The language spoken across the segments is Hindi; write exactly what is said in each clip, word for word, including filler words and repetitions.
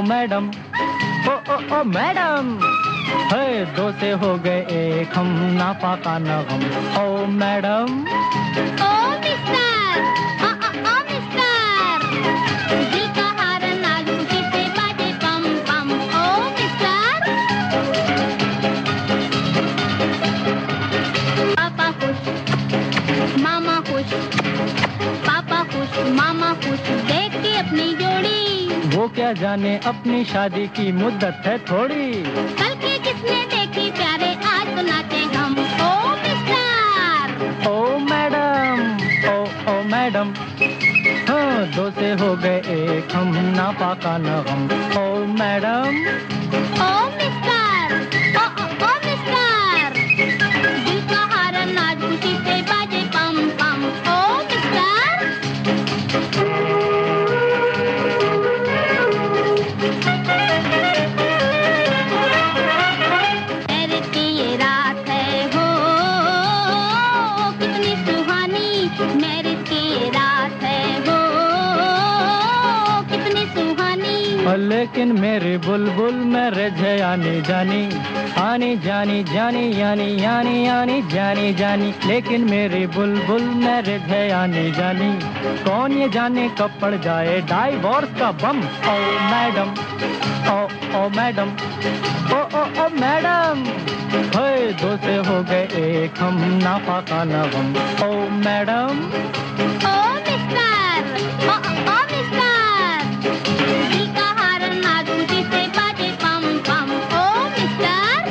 मैडम, ओ ओ ओ मैडम, है दो से हो गए एक, हम नापाका न गम। ओ मैडम, ओ मिस्टर, ओ ओ ओ मिस्टर, दिल का हारन आज खुशी से बाजे पम पम। ओ मिस्टर, पापा खुश, मामा खुश, पापा खुश, मामा खुश, देख के अपनी जोड़ी। वो क्या जाने अपनी शादी की मुद्दत है थोड़ी। कल के किसने देखी प्यारे, आज तो नाचे हम। ओ मिस्टर, ओ मैडम, ओ ओ मैडम, हाँ दो से हो गए एक, हम नापाका न गम। ओ मैडम, ओ मिस्टर, ओ ओ ओ मिस्टर, दिल का हारन आज खुशी से बाजे पम पम। ओ मिस्टर, मैरिज की ये रात है हो कितनी सुहानी, मैरिज की ये रात है हो कितनी सुहानी। लेकिन मेरी बुलबुल मैरिज है आनी जानी, आनी जानी जानी यानी यानी यानी जानी जानी, लेकिन मेरी बुलबुल मैरिज है आनी जानी। कौन ये जाने कब पड़ जाए डाइवोर्स का बम। ओ मैडम, ओ ओ मैडम, ओ ओ ओ मैडम, है दो से हो गए एक, हम नापाका न गम। ओ मैडम, ओ मिस्टर, ओ ओ ओ मिस्टर, दिल का हारन आज खुशी से बाजे पम पम। ओ मिस्टर,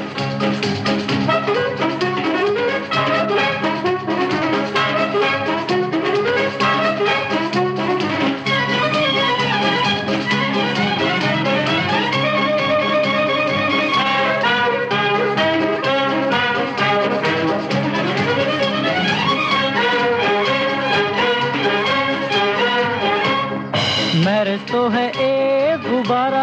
मैरिज तो है एक गुब्बारा,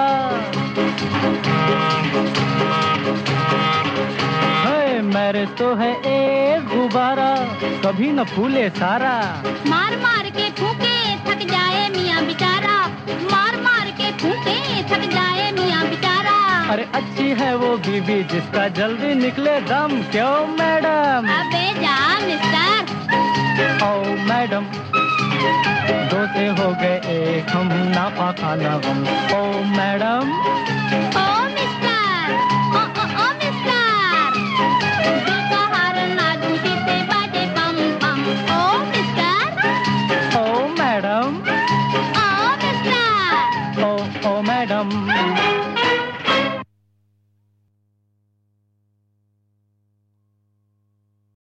है मैरिज तो है एक गुब्बारा, कभी न फूले सारा। मार मार के फूके थक जाए मियाँ बेचारा, मार मार के फूके थक जाए मियाँ बेचारा। अरे अच्छी है वो बीवी जिसका जल्दी निकले दम, क्यों मैडम। अबे जा मिस्टर, ओ मैडम, दो से हो गए एक, हम नापाका न गम। ओ मैडम, ओ मिस्टर, ओ ओ ओ मिस्टर, दिल का हारन आज खुशी से बाजे पम पम। ओ मिस्टर, ओ मैडम, ओ मिस्टर, ओ ओ मैडम।